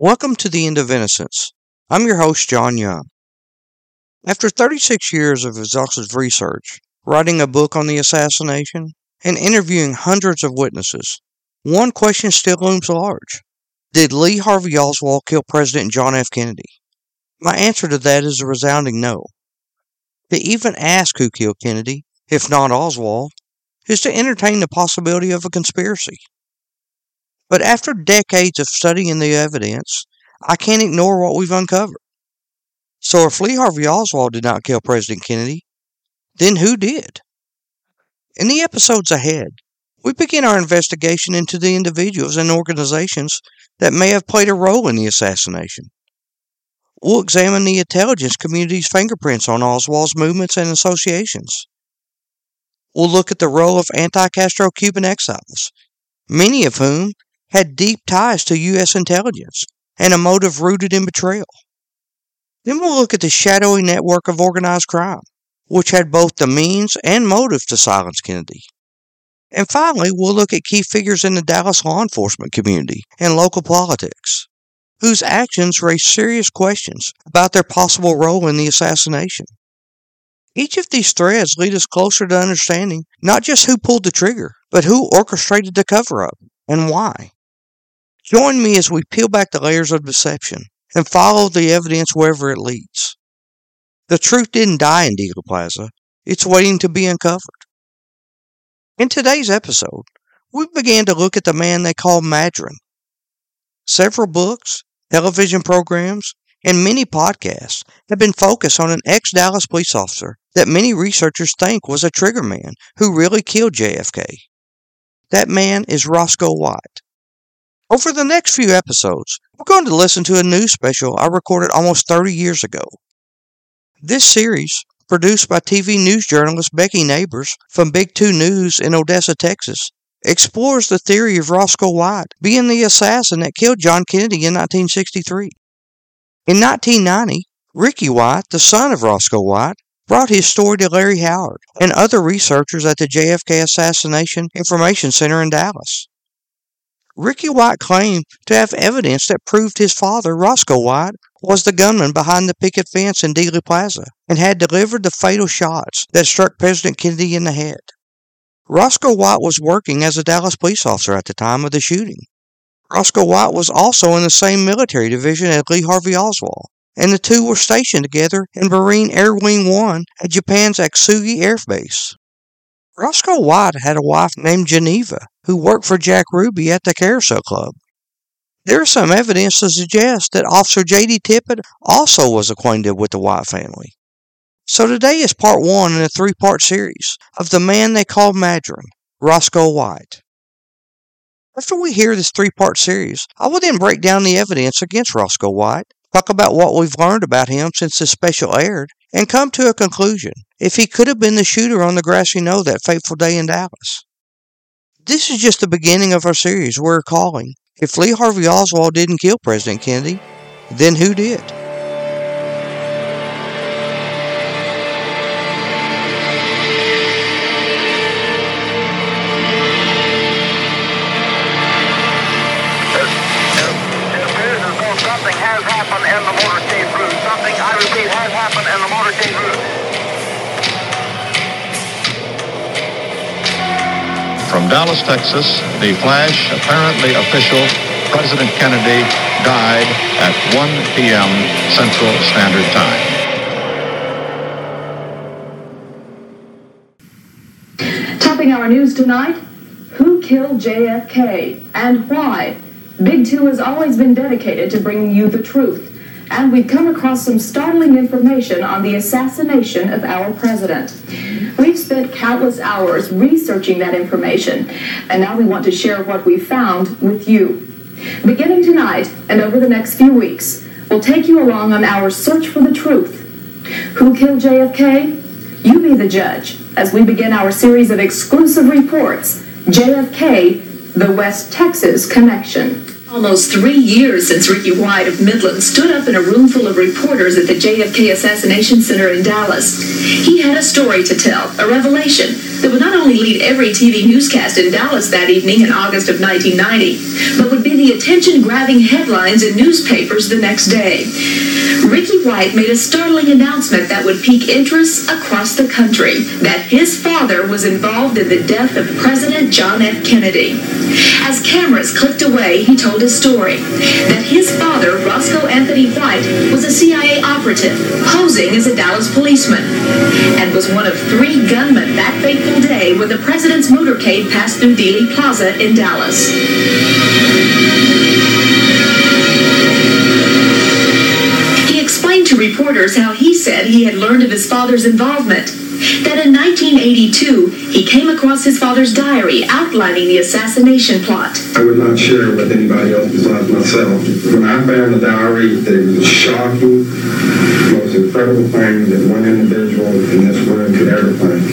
Welcome to the End of Innocence. I'm your host, John Young. After 36 years of exhaustive research, writing a book on the assassination, and interviewing hundreds of witnesses, one question still looms large. Did Lee Harvey Oswald kill President John F. Kennedy? My answer to that is a resounding no. To even ask who killed Kennedy, if not Oswald, is to entertain the possibility of a conspiracy. But after decades of studying the evidence, I can't ignore what we've uncovered. So if Lee Harvey Oswald did not kill President Kennedy, then who did? In the episodes ahead, we begin our investigation into the individuals and organizations that may have played a role in the assassination. We'll examine the intelligence community's fingerprints on Oswald's movements and associations. We'll look at the role of anti-Castro Cuban exiles, many of whom had deep ties to U.S. intelligence and a motive rooted in betrayal. Then we'll look at the shadowy network of organized crime, which had both the means and motive to silence Kennedy. And finally, we'll look at key figures in the Dallas law enforcement community and local politics, whose actions raise serious questions about their possible role in the assassination. Each of these threads lead us closer to understanding not just who pulled the trigger, but who orchestrated the cover-up and why. Join me as we peel back the layers of deception and follow the evidence wherever it leads. The truth didn't die in Dealey Plaza. It's waiting to be uncovered. In today's episode, we began to look at the man they call Madron. Several books, television programs, and many podcasts have been focused on an ex-Dallas police officer that many researchers think was a triggerman who really killed JFK. That man is Roscoe White. Over the next few episodes, we're going to listen to a news special I recorded almost 30 years ago. This series, produced by TV news journalist Becky Neighbors from Big 2 News in Odessa, Texas, explores the theory of Roscoe White being the assassin that killed John Kennedy in 1963. In 1990, Ricky White, the son of Roscoe White, brought his story to Larry Howard and other researchers at the JFK Assassination Information Center in Dallas. Ricky White claimed to have evidence that proved his father, Roscoe White, was the gunman behind the picket fence in Dealey Plaza and had delivered the fatal shots that struck President Kennedy in the head. Roscoe White was working as a Dallas police officer at the time of the shooting. Roscoe White was also in the same military division as Lee Harvey Oswald, and the two were stationed together in Marine Air Wing 1 at Japan's Aksugi Air Base. Roscoe White had a wife named Geneva, who worked for Jack Ruby at the Carousel Club. There is some evidence to suggest that Officer J.D. Tippit also was acquainted with the White family. So today is part 1 in a 3-part series of the man they call Madron, Roscoe White. After we hear this 3-part series, I will then break down the evidence against Roscoe White, talk about what we've learned about him since this special aired, and come to a conclusion if he could have been the shooter on the grassy knoll that fateful day in Dallas. This is just the beginning of our series we're calling, If Lee Harvey Oswald Didn't Kill President Kennedy, Then Who Did? Something has happened in the motorcade route. Something, I repeat, has happened in the motorcade route. From Dallas, Texas, the flash, apparently official, President Kennedy died at 1 p.m. Central Standard Time. Topping our news tonight, who killed JFK and why? Big 2 has always been dedicated to bringing you the truth, and we've come across some startling information on the assassination of our president. We've spent countless hours researching that information, and now we want to share what we found with you. Beginning tonight and over the next few weeks, we'll take you along on our search for the truth. Who killed JFK? You be the judge as we begin our series of exclusive reports, JFK, the West Texas Connection. Almost 3 years since Ricky White of Midland stood up in a room full of reporters at the JFK Assassination Center in Dallas. He had a story to tell, a revelation, that would not only lead every TV newscast in Dallas that evening in August of 1990, but would be the attention-grabbing headlines in newspapers the next day. Ricky White made a startling announcement that would pique interest across the country, that his father was involved in the death of President John F. Kennedy. As cameras clicked away, he told his story, that his father, Roscoe Anthony White, was a CIA operative, posing as a Dallas policeman, and was one of 3 gunmen that fateful day when the president's motorcade passed through Dealey Plaza in Dallas. He explained to reporters how he said he had learned of his father's involvement, that in 1982 he came across his father's diary outlining the assassination plot. I would not share it with anybody else besides myself. When I found the diary, it was a shocking, most incredible thing that one individual in this room could ever think.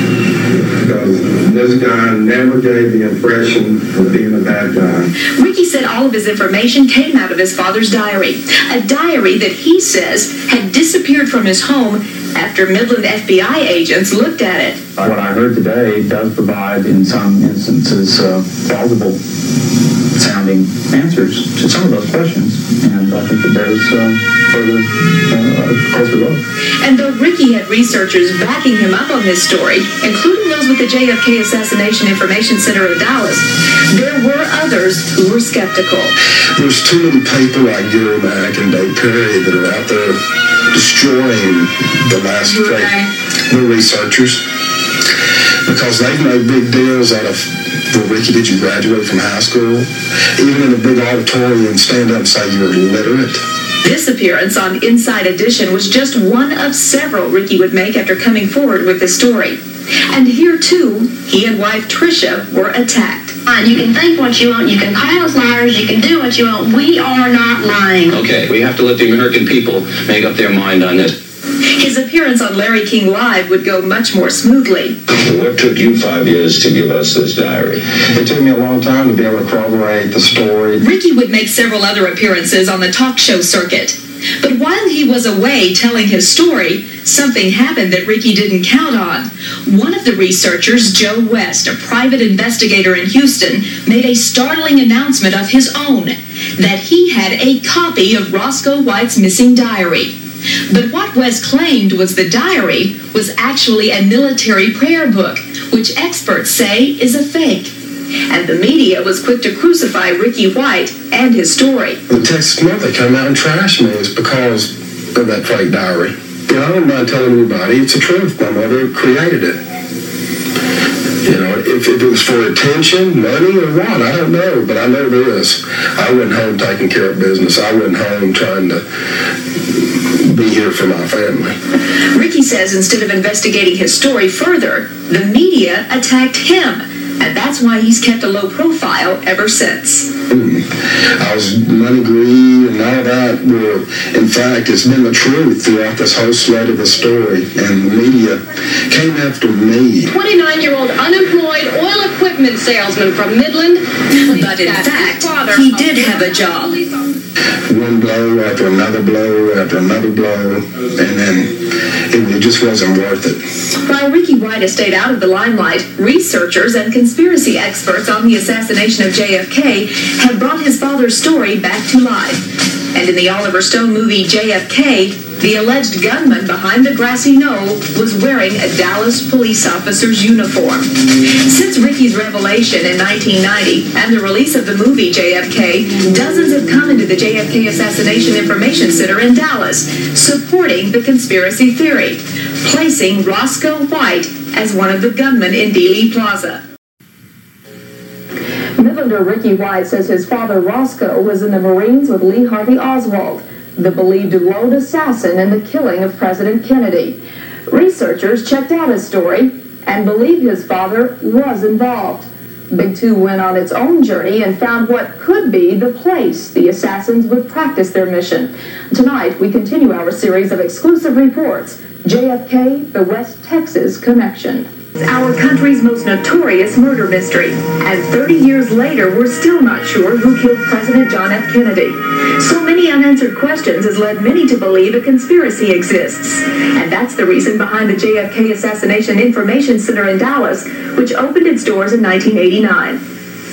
Because this guy never gave the impression of being a bad guy. Ricky said all of his information came out of his father's diary, a diary that he says had disappeared from his home after Midland FBI agents looked at it. What I heard today does provide, in some instances, plausible sounding answers to some of those questions, and I think that there's further closer look. And though Ricky had researchers backing him up on his story, including those with the JFK Assassination Information Center in Dallas, there were others who were skeptical. There's too many people like Gary Mack and Dave Perry that are out there destroying the last the researchers, because they've made big deals out of, well, Ricky, did you graduate from high school? Even in a big auditorium, stand up and say you're illiterate. This appearance on Inside Edition was just one of several Ricky would make after coming forward with his story. And here, too, he and wife Tricia were attacked. You can think what you want, you can call us liars, you can do what you want. We are not lying. Okay, we have to let the American people make up their mind on this. His appearance on Larry King Live would go much more smoothly. What took you 5 years to give us this diary? It took me a long time to be able to corroborate the story. Ricky would make several other appearances on the talk show circuit. But while he was away telling his story, something happened that Ricky didn't count on. One of the researchers, Joe West, a private investigator in Houston, made a startling announcement of his own, that he had a copy of Roscoe White's missing diary. But what West claimed was the diary was actually a military prayer book, which experts say is a fake. And the media was quick to crucify Ricky White and his story. The Texas Monthly came out and trashed me. It's because of that fake diary. You know, I don't mind telling anybody it's the truth. My mother created it. You know, if it was for attention, money, or what, I don't know. But I know this. I went home taking care of business. I went home trying to be here for my family. Ricky says instead of investigating his story further, the media attacked him. And that's why he's kept a low profile ever since. I was money greed and all that. Well, in fact, it's been the truth throughout this whole sled of the story. And the media came after me. 29-year-old unemployed oil equipment salesman from Midland. But in fact, he did have a job. One blow after another blow after another blow, and then it just wasn't worth it. While Ricky White has stayed out of the limelight, researchers and conspiracy experts on the assassination of JFK have brought his father's story back to life. And in the Oliver Stone movie JFK, the alleged gunman behind the grassy knoll was wearing a Dallas police officer's uniform. Since Ricky's revelation in 1990 and the release of the movie JFK, dozens have come into the JFK Assassination Information Center in Dallas, supporting the conspiracy theory, placing Roscoe White as one of the gunmen in Dealey Plaza. Midlander Ricky White says his father Roscoe was in the Marines with Lee Harvey Oswald, the believed lone assassin in the killing of President Kennedy. Researchers checked out his story and believe his father was involved. Big Two went on its own journey and found what could be the place the assassins would practice their mission. Tonight, we continue our series of exclusive reports, JFK, the West Texas Connection. Our country's most notorious murder mystery. And 30 years later, we're still not sure who killed President John F. Kennedy. So many unanswered questions has led many to believe a conspiracy exists. And that's the reason behind the JFK Assassination Information Center in Dallas, which opened its doors in 1989.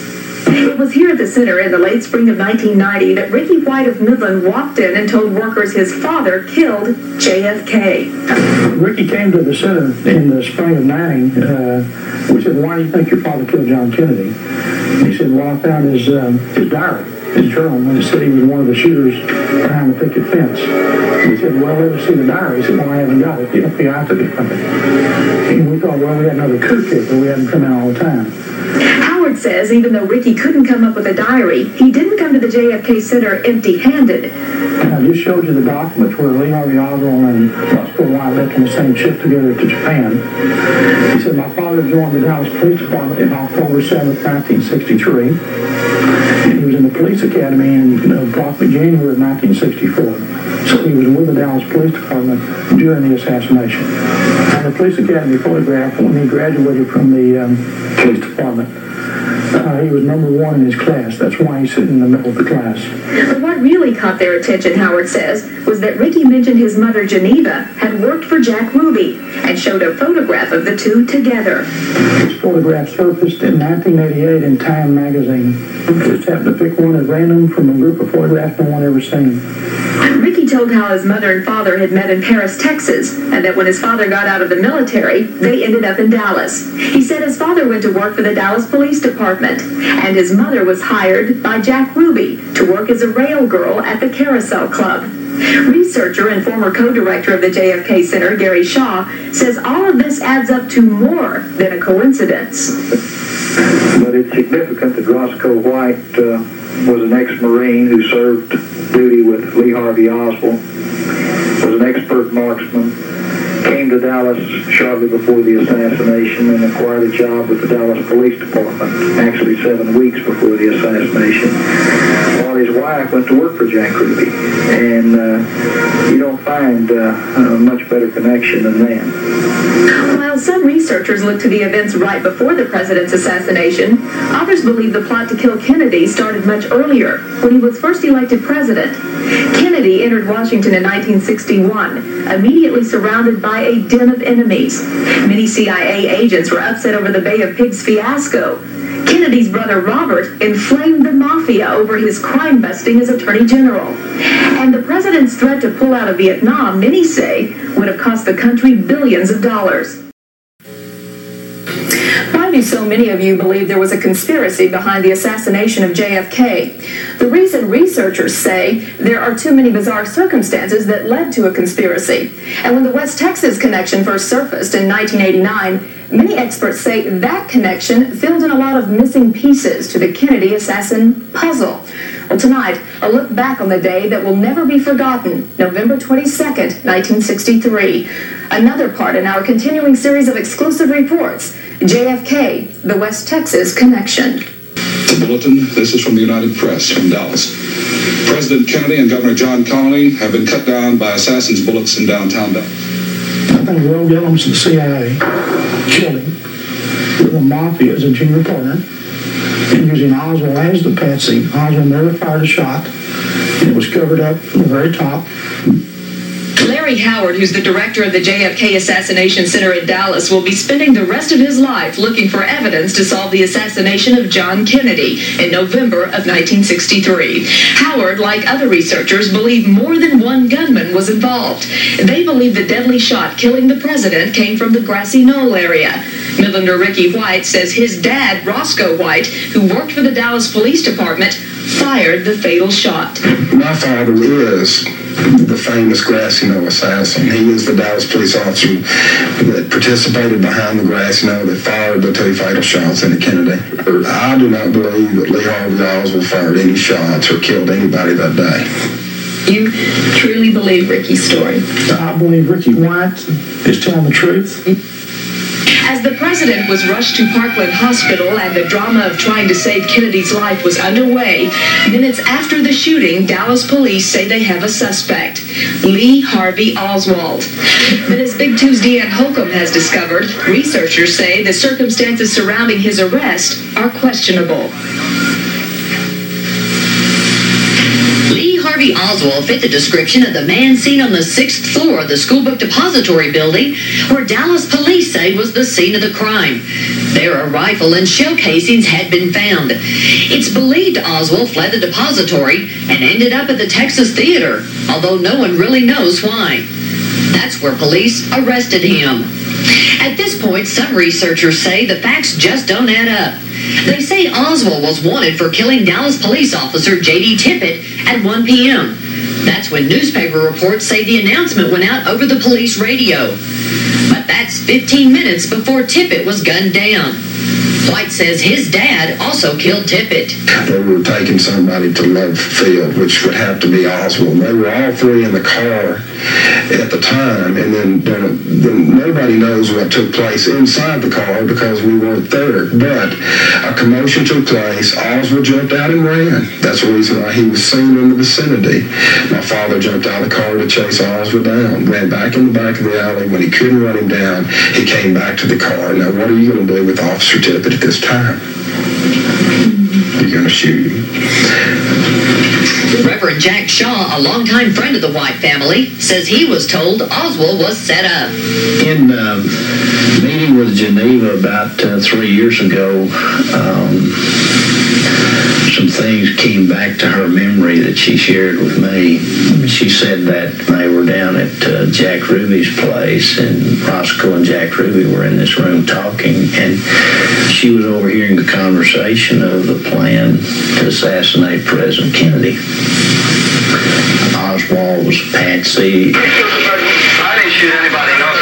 It was here at the center in the late spring of 1990 that Ricky White of Midland walked in and told workers his father killed JFK. Ricky came to the center in the spring of 90. We said, "Why do you think your father killed John Kennedy?" And he said, "Well, I found his diary, his journal, and it said he was one of the shooters behind the picket fence." We said, "Well, let us see the diary." He said, "Well, I haven't got it. The FBI took it from me." And we thought, well, we had another coup kicker. We had him come in all the time. Howard says even though Ricky couldn't come up with a diary, he didn't come to the JFK Center empty-handed. And I just showed you the documents where Lee Harvey Oswald and Roscoe White left on the same ship together to Japan. He said, "My father joined the Dallas Police Department in October 7th, 1963. And he was in the police academy in approximately January of 1964. So he was with the Dallas Police Department during the assassination." And the police academy photograph when he graduated from the police department, he was number 1 in his class. That's why he's sitting in the middle of the class. But what really caught their attention, Howard says, was that Ricky mentioned his mother, Geneva, had worked for Jack Ruby and showed a photograph of the two together. This photograph surfaced in 1988 in Time magazine. Just happened to pick one at random from a group of photographs no one ever seen. Ricky told how his mother and father had met in Paris, Texas, and that when his father got out of the military, they ended up in Dallas. He said his father went to work for the Dallas Police Department, and his mother was hired by Jack Ruby to work as a rail girl at the Carousel Club. Researcher and former co-director of the JFK Center, Gary Shaw, says all of this adds up to more than a coincidence. But it's significant that Roscoe White was an ex-Marine who served duty with Lee Harvey Oswald, was an expert marksman, came to Dallas shortly before the assassination and acquired a job with the Dallas Police Department, actually 7 weeks before the assassination, while his wife went to work for Jack Ruby. And you don't find a much better connection than that. While some researchers look to the events right before the president's assassination, others believe the plot to kill Kennedy started much earlier, when he was first elected president. Kennedy entered Washington in 1961, immediately surrounded by a den of enemies. Many CIA agents were upset over the Bay of Pigs fiasco. Kennedy's brother Robert inflamed the mafia over his crime busting as Attorney General. And the president's threat to pull out of Vietnam, many say, would have cost the country billions of dollars. Why do so many of you believe there was a conspiracy behind the assassination of JFK? The reason researchers say there are too many bizarre circumstances that led to a conspiracy. And when the West Texas connection first surfaced in 1989, many experts say that connection filled in a lot of missing pieces to the Kennedy assassin puzzle. Well, tonight, a look back on the day that will never be forgotten, November 22nd, 1963. Another part in our continuing series of exclusive reports, JFK, the West Texas connection. The Bulletin, this is from the United Press from Dallas. President Kennedy and Governor John Connally have been cut down by assassins' bullets in downtown Dallas. I think Will Gillums and the CIA killed him with the mafia as a junior partner and using Oswald as the patsy. Oswald never fired a shot, and it was covered up from the very top. Larry Howard, who's the director of the JFK Assassination Center in Dallas, will be spending the rest of his life looking for evidence to solve the assassination of John Kennedy in November of 1963. Howard, like other researchers, believe more than one gunman was involved. They believe the deadly shot killing the president came from the Grassy Knoll area. Midlander Ricky White says his dad, Roscoe White, who worked for the Dallas Police Department, fired the fatal shot. My father is the famous Grassy Knoll assassin. He is the Dallas police officer that participated behind the Grassy Knoll that fired the 2 fatal shots into Kennedy. I do not believe that Lee Harvey Oswald fired any shots or killed anybody that day. You truly believe Ricky's story? I believe Ricky White is telling the truth. As the president was rushed to Parkland Hospital and the drama of trying to save Kennedy's life was underway, minutes after the shooting, Dallas police say they have a suspect, Lee Harvey Oswald. But as Big 2's Deanne Holcomb has discovered, researchers say the circumstances surrounding his arrest are questionable. Lee Harvey Oswald fit the description of the man seen on the 6th floor of the Schoolbook Depository building, where Dallas police say was the scene of the crime. There, a rifle and shell casings had been found. It's believed Oswald fled the depository and ended up at the Texas Theater, although no one really knows why. That's where police arrested him. At this point, some researchers say the facts just don't add up. They say Oswald was wanted for killing Dallas police officer J.D. Tippit at 1 p.m. That's when newspaper reports say the announcement went out over the police radio. But that's 15 minutes before Tippit was gunned down. White says his dad also killed Tippit. They were taking somebody to left field, which would have to be Oswald. They were all three in the car at the time, and then nobody knows what took place inside the car because we weren't there. But a commotion took place. Oswald jumped out and ran. That's the reason why he was seen in the vicinity. My father jumped out of the car to chase Oswald down, ran back in the back of the alley. When he couldn't run him down, he came back to the car. Now, what are you going to do with Officer Tippit at this time? You're going to shoot him. Reverend Jack Shaw, a longtime friend of the White family, says he was told Oswald was set up. In meeting with Geneva about 3 years ago, some things came back to her memory that she shared with me. She said that they were down at Jack Ruby's place, and Roscoe and Jack Ruby were in this room talking, and she was overhearing the conversation of the plan to assassinate President Kennedy. Oswald was a patsy. I didn't shoot anybody else.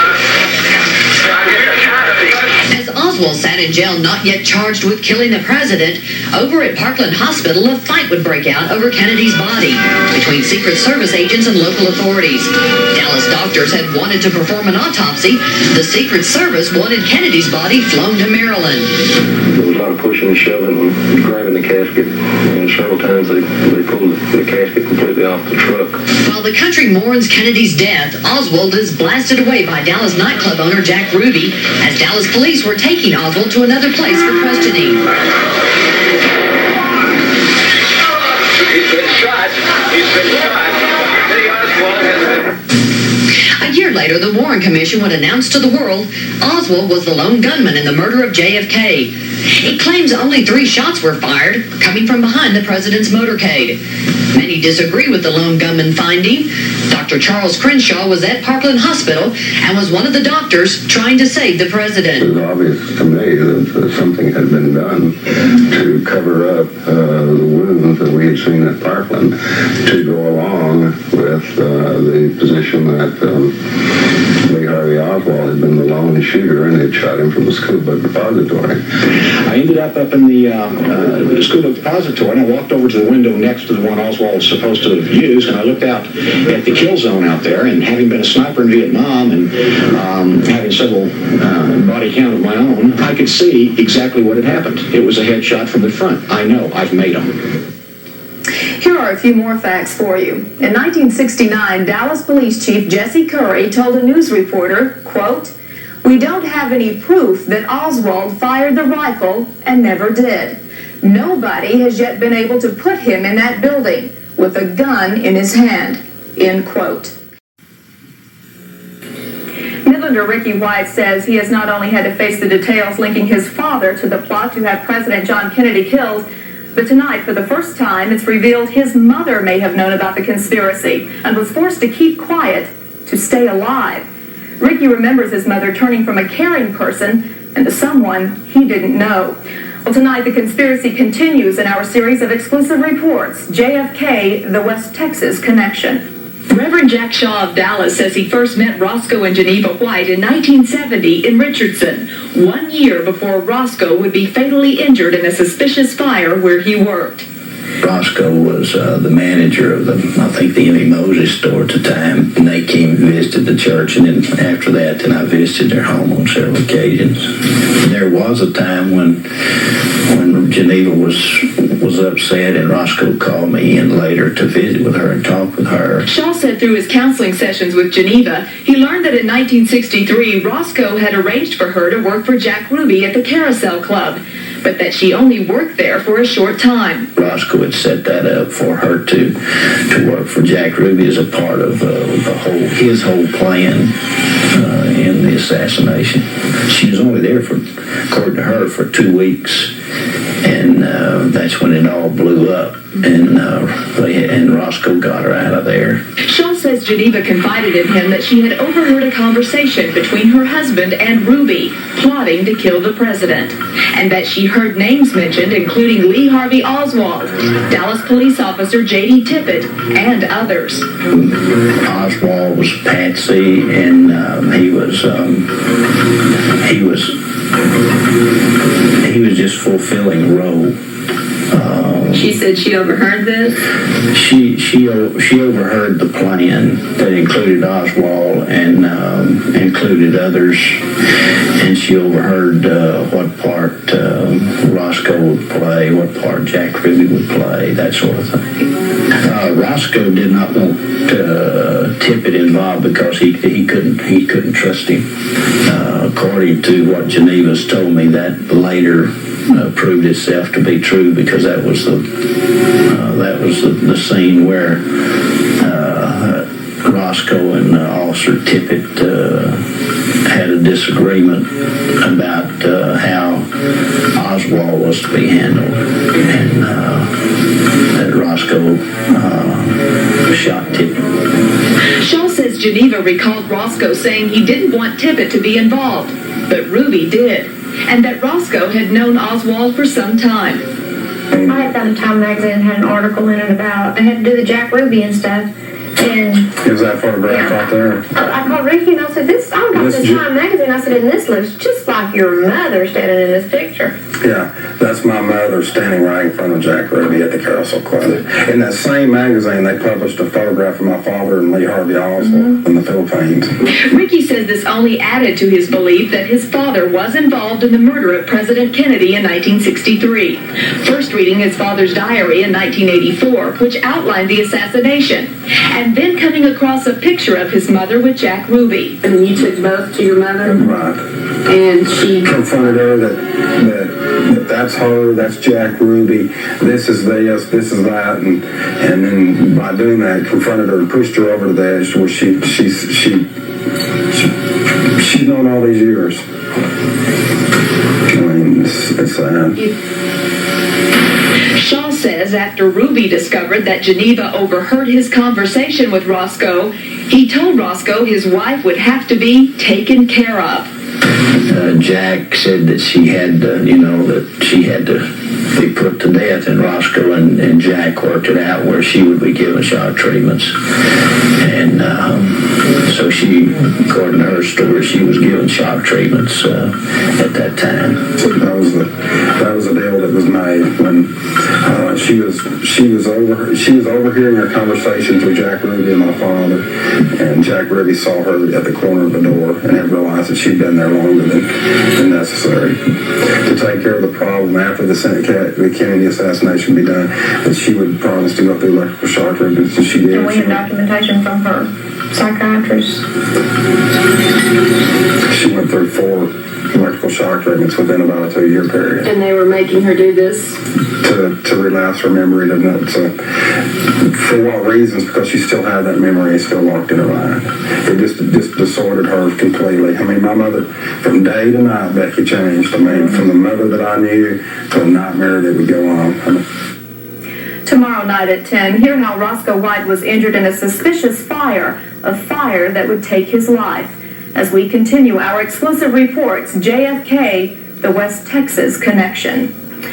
As Oswald sat in jail not yet charged with killing the president, over at Parkland Hospital a fight would break out over Kennedy's body between Secret Service agents and local authorities. Dallas doctors had wanted to perform an autopsy. The Secret Service wanted Kennedy's body flown to Maryland. There was a lot of pushing and shoving and grabbing the casket, and several times they pulled the casket completely off the truck. While the country mourns Kennedy's death, Oswald is blasted away by Dallas nightclub owner Jack Ruby as Dallas police were taking Oswald to another place for questioning. He's been shot. He's been shot. Lee Oswald has been... A year later, the Warren Commission would announce to the world Oswald was the lone gunman in the murder of JFK. It claims only 3 shots were fired, coming from behind the president's motorcade. Many disagree with the lone gunman finding. Dr. Charles Crenshaw was at Parkland Hospital and was one of the doctors trying to save the president. It was obvious to me that something had been done to cover up the wounds that we had seen at Parkland to go along with the position that Lee Harvey Oswald had been the lone shooter and had shot him from the Schoolbook Depository. I ended up in the Schoolbook Depository, and I walked over to the window next to the one Oswald was supposed to have used, and I looked out at the kill zone out there, and having been a sniper in Vietnam and having several body count of my own, I could see exactly what had happened. It was a headshot from the front. I know. I've made them. Here are a few more facts for you. In 1969, Dallas Police Chief Jesse Curry told a news reporter, quote, "We don't have any proof that Oswald fired the rifle and never did. Nobody has yet been able to put him in that building with a gun in his hand," end quote. Midlander Ricky White says he has not only had to face the details linking his father to the plot to have President John Kennedy killed, but tonight, for the first time, it's revealed his mother may have known about the conspiracy and was forced to keep quiet to stay alive. Ricky remembers his mother turning from a caring person into someone he didn't know. Well, tonight, the conspiracy continues in our series of exclusive reports, JFK, the West Texas Connection. Reverend Jack Shaw of Dallas says he first met Roscoe and Geneva White in 1970 in Richardson, 1 year before Roscoe would be fatally injured in a suspicious fire where he worked. Roscoe was the manager of the Emmy Moses store at the time, and they came and visited the church, and then after that, then I visited their home on several occasions. There was a time when Geneva was upset, and Roscoe called me in later to visit with her and talk with her. Shaw said through his counseling sessions with Geneva, he learned that in 1963, Roscoe had arranged for her to work for Jack Ruby at the Carousel Club, but that she only worked there for a short time. Roscoe had set that up for her to work for Jack Ruby as a part of his whole plan in the assassination. She was only there according to her, for 2 weeks, and that's when it all blew up, and Roscoe got her out of there. Shaw says Geneva confided in him that she had overheard a conversation between her husband and Ruby plotting to kill the president, and that she heard names mentioned including Lee Harvey Oswald, Dallas police officer J.D. Tippit, and others. Oswald was Patsy, and he was just fulfilling a role. She said she overheard this? She overheard the plan that included Oswald and included others, and she overheard what part Roscoe would play, what part Jack Ruby would play, that sort of thing. Roscoe did not want Tippit involved because he couldn't trust him. According to what Geneva's told me, that later proved itself to be true, because that was the scene where Roscoe and Officer Tippit had a disagreement about how Oswald was to be handled, and that Roscoe shot Tippit. Shaw says Geneva recalled Roscoe saying he didn't want Tippit to be involved, but Ruby did, and that Roscoe had known Oswald for some time. I had found a Time magazine had an article in it about, I had to do the Jack Ruby and stuff, and is that photograph out there? I called Ricky and I said, I got this Time magazine. I said, and this looks just like your mother standing in this picture. Yeah, that's my mother standing right in front of Jack Ruby at the Carousel Club. In that same magazine, they published a photograph of my father and Lee Harvey Oswald in the Philippines. Ricky says this only added to his belief that his father was involved in the murder of President Kennedy in 1963. First reading his father's diary in 1984, which outlined the assassination, and then coming across a picture of his mother with Jack Ruby. And you took both to your mother? Right. And she confronted her that that's her, that's Jack Ruby, this is this is that, and then by doing that, confronted her and pushed her over to the edge where she's known all these years. I mean, it's sad. Shaw says after Ruby discovered that Geneva overheard his conversation with Roscoe, he told Roscoe his wife would have to be taken care of. Jack said that she had to be put to death, and Roscoe and Jack worked it out where she would be given shock treatments. And so she, according to her story, she was given shock treatments at that time. That was a deal that was made when she was overhearing her conversations with Jack Ruby and my father, and Jack Ruby saw her at the corner of the door and had realized that she'd been there longer than necessary to take care of the problem after the Kennedy assassination be done, that she would promise to go through electrical shock treatments, and she did. And we have documentation from her psychiatrist. She went through 4 electrical shock treatments within about a 2-year period. And they were making her do this? To relapse her memory. For what reasons? Because she still had that memory still locked in her mind. It just disordered her completely. I mean, my mother, from day to night, Becky changed. I mean, from the mother that I knew to a nightmare that would go on. Tomorrow night at 10, hear how Roscoe White was injured in a suspicious fire, a fire that would take his life. As we continue our exclusive reports, JFK, the West Texas Connection.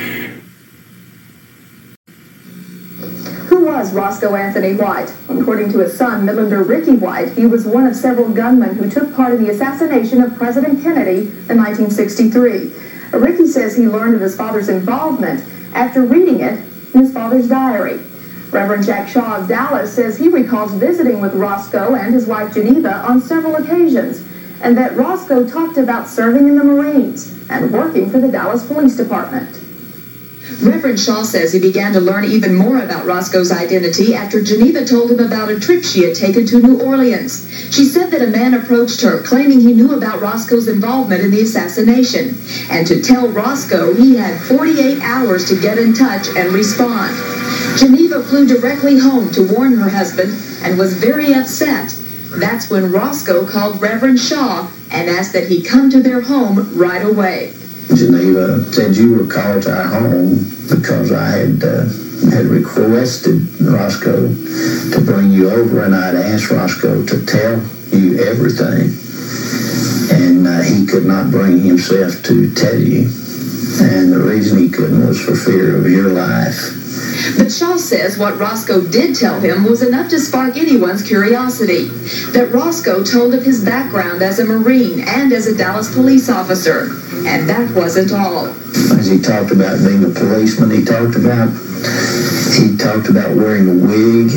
Who was Roscoe Anthony White? According to his son, Midlander Ricky White, he was one of several gunmen who took part in the assassination of President Kennedy in 1963. Ricky says he learned of his father's involvement after reading it in his father's diary. Reverend Jack Shaw of Dallas says he recalls visiting with Roscoe and his wife Geneva on several occasions, and that Roscoe talked about serving in the Marines and working for the Dallas Police Department. Reverend Shaw says he began to learn even more about Roscoe's identity after Geneva told him about a trip she had taken to New Orleans. She said that a man approached her claiming he knew about Roscoe's involvement in the assassination, and to tell Roscoe he had 48 hours to get in touch and respond. Geneva flew directly home to warn her husband and was very upset. That's when Roscoe called Reverend Shaw and asked that he come to their home right away. Geneva said you were called to our home because I had requested Roscoe to bring you over, and I'd asked Roscoe to tell you everything, and he could not bring himself to tell you, and the reason he couldn't was for fear of your life. But Shaw says what Roscoe did tell him was enough to spark anyone's curiosity. That Roscoe told of his background as a Marine and as a Dallas police officer. And that wasn't all. As he talked about being a policeman, he talked about wearing a wig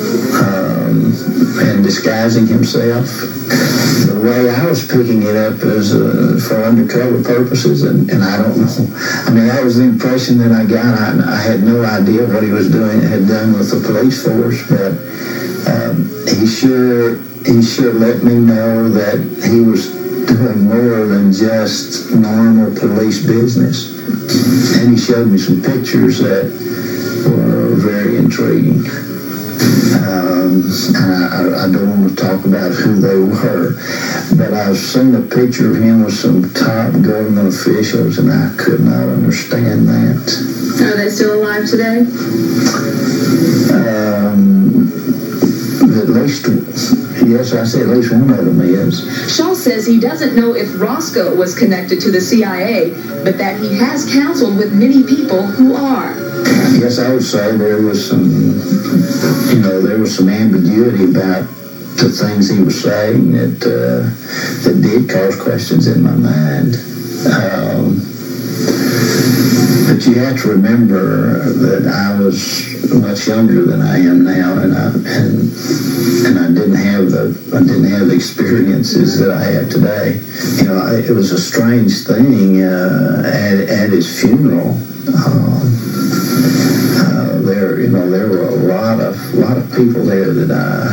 and disguising himself. The way I was picking it up is for undercover purposes, and I don't know. I mean, that was the impression that I got. I had no idea what he was doing, had done with the police force, but he sure let me know that he was doing more than just normal police business. And he showed me some pictures that were very intriguing. I don't want to talk about who they were, but I've seen a picture of him with some top government officials, and I could not understand that. Are they still alive today? At least, yes, I say at least one of them is. Shaw says he doesn't know if Roscoe was connected to the CIA, but that he has counseled with many people who are. Yes, I would say there was some ambiguity about the things he was saying that did cause questions in my mind. But you have to remember that I was much younger than I am now, and I didn't have the experiences that I have today. You know, it was a strange thing at his funeral. There were a lot of people there that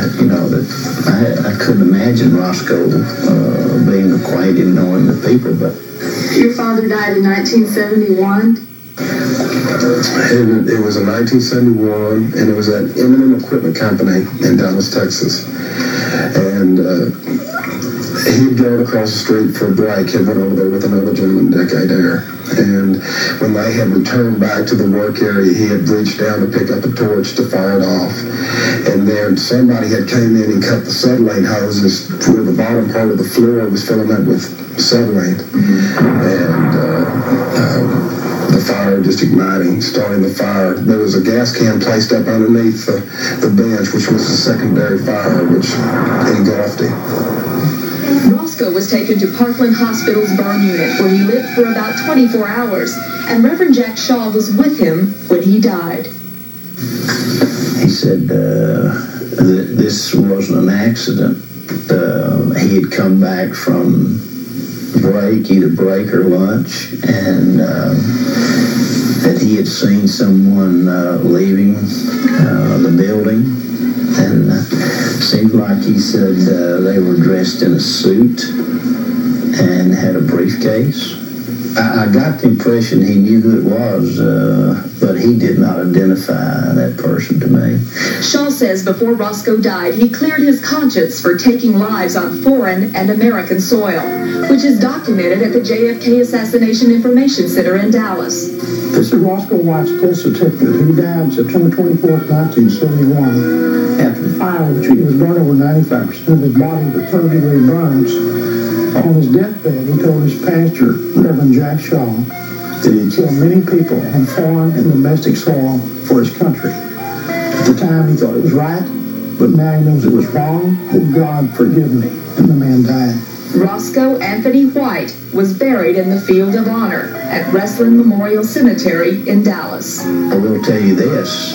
I couldn't imagine Roscoe being acquainted, knowing the people. But your father died in 1971. It was in 1971, and it was at Eminem Equipment Company in Dallas, Texas. And he'd gone across the street for a break. He went over there with another gentleman, Dick Adair. And when they had returned back to the work area, he had reached down to pick up a torch to fire it off. And then somebody had came in and cut the subline hoses where the bottom part of the floor was filling up with subline. And the fire just igniting, starting the fire. There was a gas can placed up underneath the bench, which was the secondary fire, which engulfed him. Roscoe was taken to Parkland Hospital's burn unit, where he lived for about 24 hours, and Reverend Jack Shaw was with him when he died. He said this wasn't an accident. He had come back from either break or lunch, and that he had seen someone leaving the building. And seemed like he said they were dressed in a suit and had a briefcase. I got the impression he knew who it was, but he did not identify that person to me. Shaw says before Roscoe died, he cleared his conscience for taking lives on foreign and American soil, which is documented at the JFK Assassination Information Center in Dallas. This is Roscoe White's death certificate. He died September 24th, 1971. After the fire, which he was burned over 95% of his body with third-degree burns. On his deathbed, he told his pastor, Reverend Jack Shaw, that he killed many people on foreign and domestic soil for his country. At the time, he thought it was right, but now he knows it was wrong. Oh, God, forgive me. And the man died. Roscoe Anthony White was buried in the Field of Honor at Wrestling Memorial Cemetery in Dallas. I will tell you this,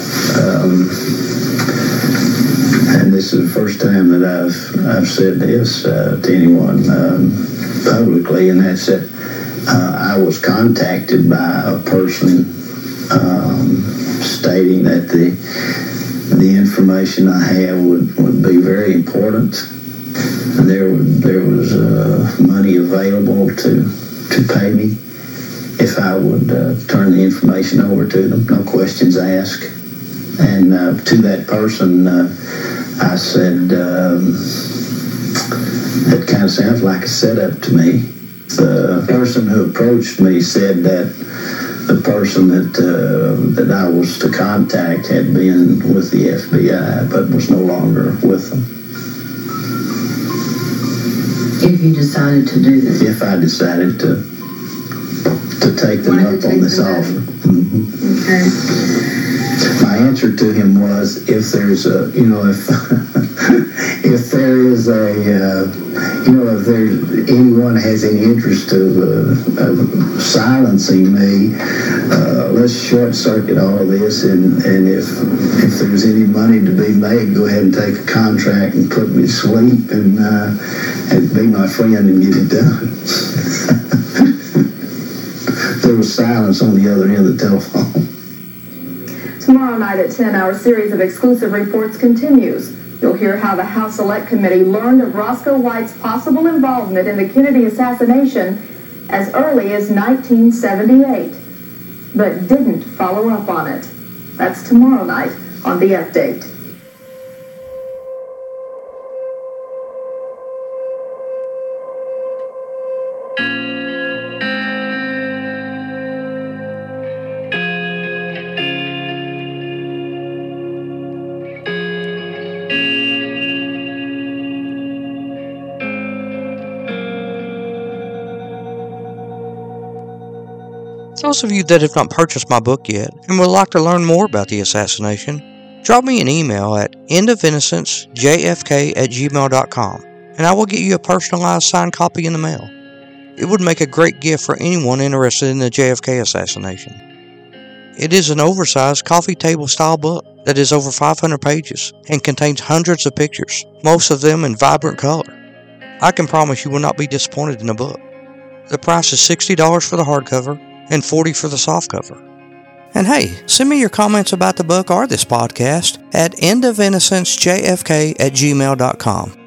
and this is the first time that I've said this to anyone publicly, and that's that I was contacted by a person stating that the information I have would be very important. There was money available to pay me if I would turn the information over to them, no questions asked. And to that person, I said, that kind of sounds like a setup to me. The person who approached me said that the person that I was to contact had been with the FBI, but was no longer with them. If you decided to do this? If I decided to take them up on this offer. Mm-hmm. Okay. My answer to him was, if there's a, if there is a, if there's anyone has any interest of silencing me, let's short circuit all of this, and if there's any money to be made, go ahead and take a contract and put me to sleep and be my friend and get it done. There was silence on the other end of the telephone. Tomorrow night at 10, our series of exclusive reports continues. You'll hear how the House Select Committee learned of Roscoe White's possible involvement in the Kennedy assassination as early as 1978, but didn't follow up on it. That's tomorrow night on The Update. Those of you that have not purchased my book yet and would like to learn more about the assassination, drop me an email at endofInnocencejfk@gmail.com and I will get you a personalized signed copy in the mail. It would make a great gift for anyone interested in the JFK assassination. It is an oversized coffee table style book that is over 500 pages and contains hundreds of pictures, most of them in vibrant color. I can promise you will not be disappointed in the book. The price is $60 for the hardcover and $40 for the softcover. And hey, send me your comments about the book or this podcast at endofInnocencejfk@gmail.com.